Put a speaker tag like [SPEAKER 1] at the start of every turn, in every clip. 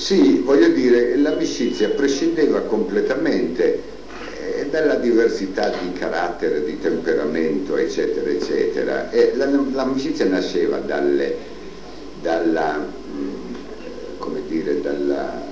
[SPEAKER 1] Sì, voglio dire, l'amicizia prescindeva completamente dalla diversità di carattere, di temperamento, eccetera, eccetera. E l'amicizia nasceva dalla, come dire, dalla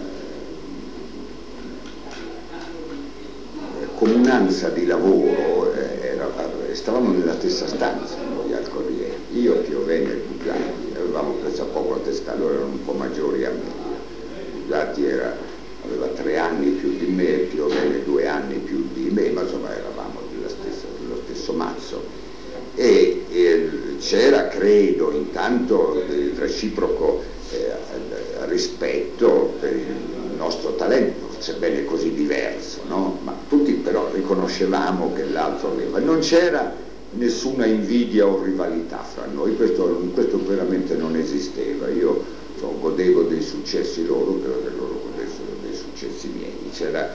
[SPEAKER 1] comunanza di lavoro. Stavamo nella stessa stanza noi al Corriere, io, Piovene e Buzzati, avevamo preso a poco la testa, allora erano un po' maggiori a me. Buzzati aveva 3 anni più di me, Piovene 2 anni più di me, ma insomma eravamo dello stesso mazzo. E c'era, credo, intanto il reciproco rispetto per il nostro talento, sebbene così diverso, no? Ma tutti però riconoscevamo che l'altro aveva. Non c'era nessuna invidia o rivalità fra noi, questo veramente non esisteva. Io godevo dei successi loro, credo che loro godessero dei successi miei. C'era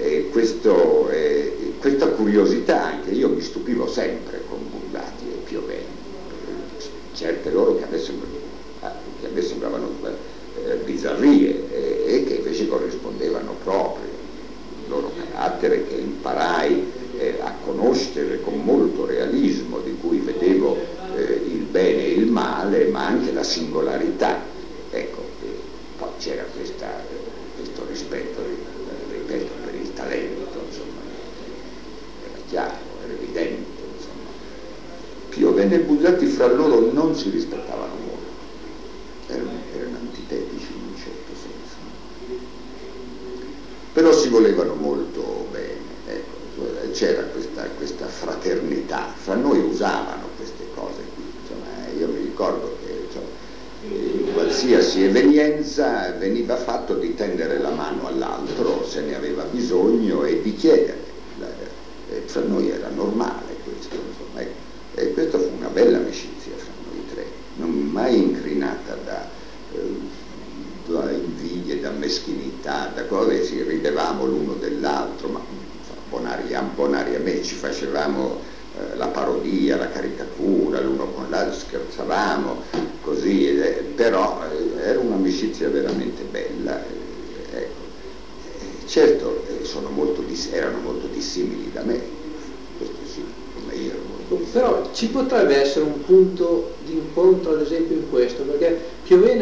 [SPEAKER 1] questa curiosità anche, io mi stupivo sempre con Buzzati e Piovene, certe loro che a me sembravano bizzarrie e che invece corrispondevano proprio al loro carattere, che imparai a conoscere con molto realismo, di cui vedevo il bene e il male, ma anche la singolarità. Ecco, poi c'era questo rispetto, ripeto, per il talento, insomma, era chiaro, era evidente, insomma. Piovene e Buzzati fra loro non si rispettavano molto, erano antitetici in un certo senso, però si volevano molto bene, ecco. C'era questa fraternità, fra noi usavano queste cose qui, insomma. Io mi ricordo che in qualsiasi evenienza veniva fatto di tendere la mano all'altro se ne aveva bisogno e di chiedere, fra noi era normale questo, insomma. E questa fu una bella amicizia fra noi tre, non mai incrinata da invidie, da meschinità, da cose. Ci ridevamo l'uno dell'altro, ma bonari a me, ci facevamo la parodia, la caricatura l'uno con l'altro, scherzavamo così, però era un'amicizia veramente bella, ecco. Certo, erano molto dissimili da me, questo sì, come io ero molto dissimile.
[SPEAKER 2] Però ci potrebbe essere un punto di incontro, ad esempio, in questo, perché Piovene